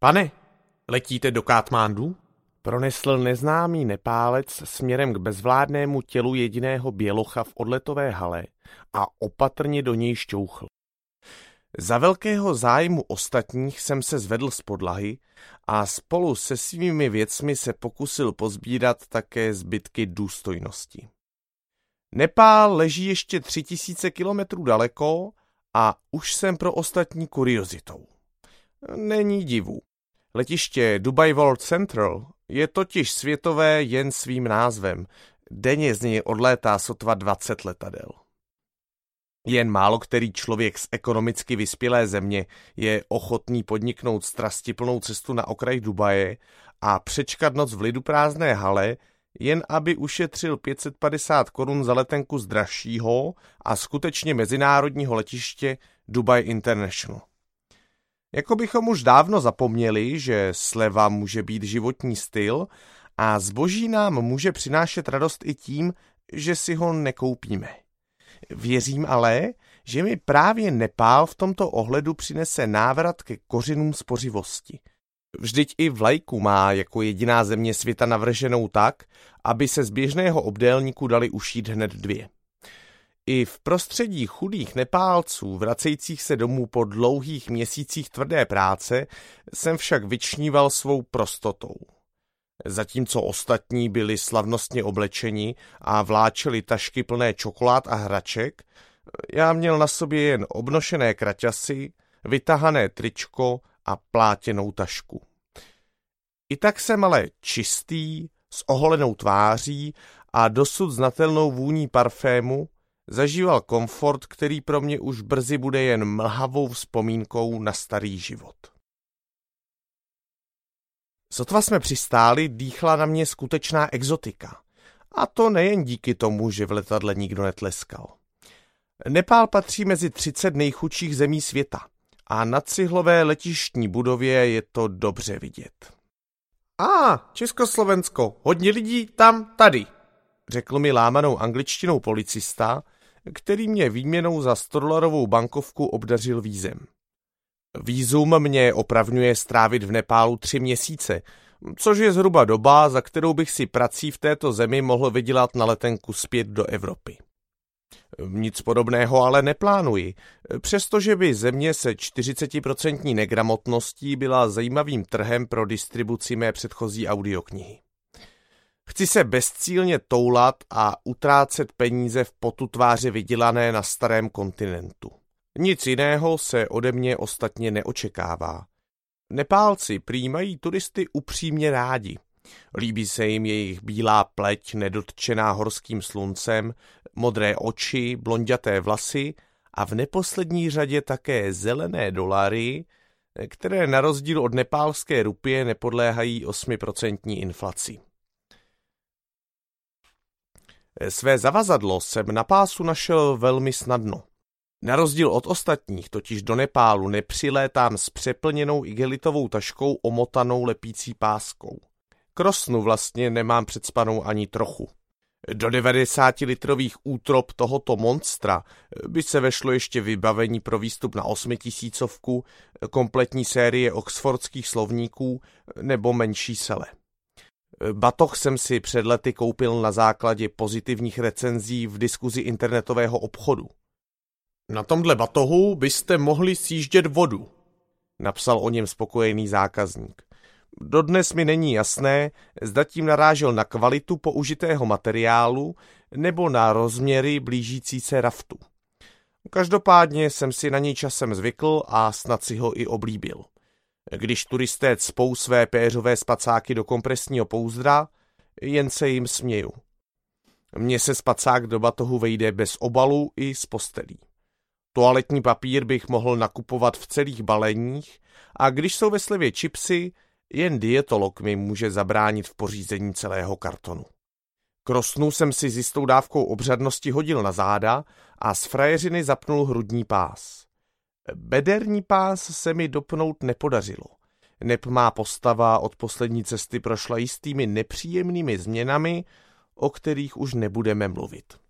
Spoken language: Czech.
Pane, letíte do Katmandu? Pronesl neznámý Nepálec směrem k bezvládnému tělu jediného bělocha v odletové hale a opatrně do něj šťouchl. Za velkého zájmu ostatních jsem se zvedl z podlahy a spolu se svými věcmi se pokusil pozbírat také zbytky důstojnosti. Nepál leží ještě 3000 kilometrů daleko a už jsem pro ostatní kuriozitou. Není divu. Letiště Dubai World Central je totiž světové jen svým názvem. Denně z něj odlétá sotva 20 letadel. Jen málo který člověk z ekonomicky vyspělé země je ochotný podniknout strastiplnou cestu na okraj Dubaje a přečkat noc v liduprázdné hale, jen aby ušetřil 550 korun za letenku z dražšího a skutečně mezinárodního letiště Dubai International. Jako bychom už dávno zapomněli, že sleva může být životní styl a zboží nám může přinášet radost i tím, že si ho nekoupíme. Věřím ale, že mi právě Nepál v tomto ohledu přinese návrat ke kořenům spořivosti. Vždyť i vlajku má jako jediná země světa navrženou tak, aby se z běžného obdélníku dali ušít hned 2. I v prostředí chudých Nepálců, vracejících se domů po dlouhých měsících tvrdé práce, jsem však vyčníval svou prostotou. Zatímco ostatní byli slavnostně oblečeni a vláčeli tašky plné čokolád a hraček, já měl na sobě jen obnošené kraťasy, vytahané tričko a plátěnou tašku. I tak jsem ale čistý, s oholenou tváří a dosud znatelnou vůní parfému zažíval komfort, který pro mě už brzy bude jen mlhavou vzpomínkou na starý život. Sotva jsme přistáli, dýchla na mě skutečná exotika. A to nejen díky tomu, že v letadle nikdo netleskal. Nepál patří mezi 30 nejchudších zemí světa a na cihlové letištní budově je to dobře vidět. Československo, hodně lidí tam, tady, řekl mi lámanou angličtinou policista, který mě výměnou za $100 bankovku obdařil vízem. Vízum mě opravňuje strávit v Nepálu 3 měsíce, což je zhruba doba, za kterou bych si prací v této zemi mohl vydělat na letenku zpět do Evropy. Nic podobného ale neplánuji, přestože by země se 40% negramotností byla zajímavým trhem pro distribuci mé předchozí audioknihy. Chci se bezcílně toulat a utrácet peníze v potu tváře vydělané na starém kontinentu. Nic jiného se ode mě ostatně neočekává. Nepálci prý mají turisty upřímně rádi. Líbí se jim jejich bílá pleť nedotčená horským sluncem, modré oči, blonďaté vlasy a v neposlední řadě také zelené dolary, které na rozdíl od nepálské rupie nepodléhají 8% inflaci. Své zavazadlo jsem na pásu našel velmi snadno. Na rozdíl od ostatních totiž do Nepálu nepřilétám s přeplněnou igelitovou taškou omotanou lepící páskou. Krosnu vlastně nemám předspanou ani trochu. Do 90-litrových útrop tohoto monstra by se vešlo ještě vybavení pro výstup na 8000, kompletní série oxfordských slovníků nebo menší sele. Batoh jsem si před lety koupil na základě pozitivních recenzí v diskuzi internetového obchodu. Na tomhle batohu byste mohli sjíždět vodu, napsal o něm spokojený zákazník. Dodnes mi není jasné, zda tím narážel na kvalitu použitého materiálu nebo na rozměry blížící se raftu. Každopádně jsem si na něj časem zvykl a snad si ho i oblíbil. Když turisté cpou své péřové spacáky do kompresního pouzdra, jen se jim směju. Mně se spacák do batohu vejde bez obalu i z postelí. Toaletní papír bych mohl nakupovat v celých baleních a když jsou ve slevě chipsy, jen dietolog mi může zabránit v pořízení celého kartonu. Krosnu jsem si s jistou dávkou obřadnosti hodil na záda a z frajeřiny zapnul hrudní pás. Bederní pás se mi dopnout nepodařilo. Neb má postava od poslední cesty prošla jistými nepříjemnými změnami, o kterých už nebudeme mluvit.